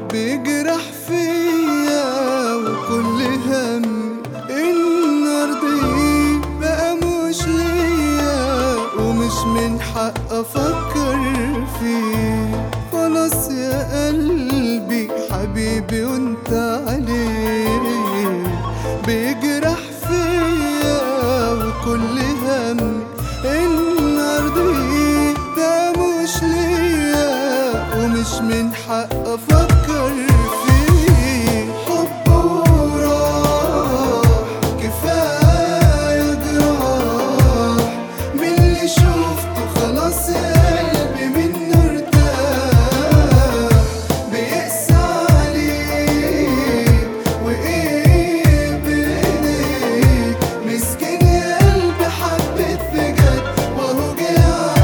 بيجرح فيا وكل همي إن أرضيه بقى مش ليا ومش من حق أفكر فيه. خلاص يا قلبي حبيبي وانت عليه بيجرح فيا وكل همي إن أرضيه بقى مش ليا ومش من حق أفكر فيه. حبه راح كفاية جراح من اللي شفته خلاص يا قلبي منه ارتاح. بيقسى عليك وإيه بإيديك مسكين يا قلبي حبيت بجد وهو جه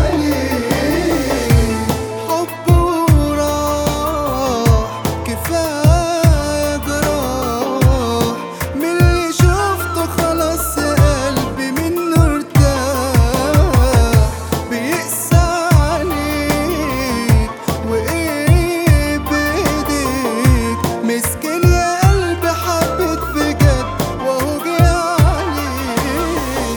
عليك. حبه راح كفاية جراح من اللي شفته خلاص يا قلبي منه ارتاح. بيقسى عليك وإيه بإيديك مسكين يا قلبي حبيت بجد وهو جه عليك.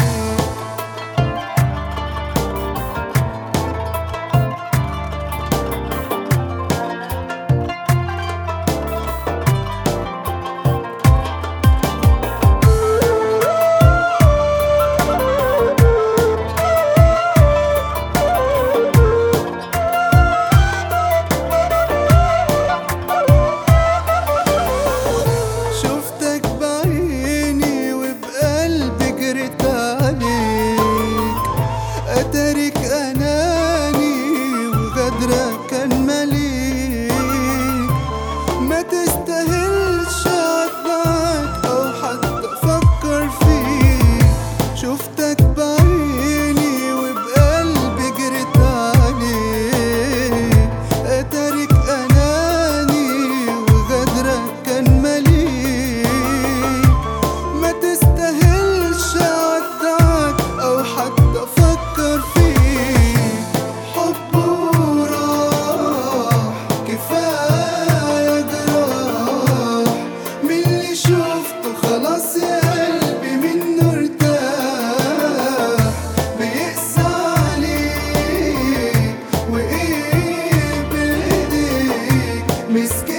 شفتك بعيني وبقلبي جريت عليك. أتاريك أناني وغدرك كان مليك. ما تستاهلش أتبعك أو حتى أفكر فيك. شفتك بعيني وبقلبي جريت عليك. أتاريك أناني وغدرك كان مليك. ما تستاهلش أودعك أو حتى أفكر فيك. حبه راح كفاية جراح من اللي شفته خلاص يا قلبي منه ارتاح. بيقسى عليك وإيه بإيديك مسكين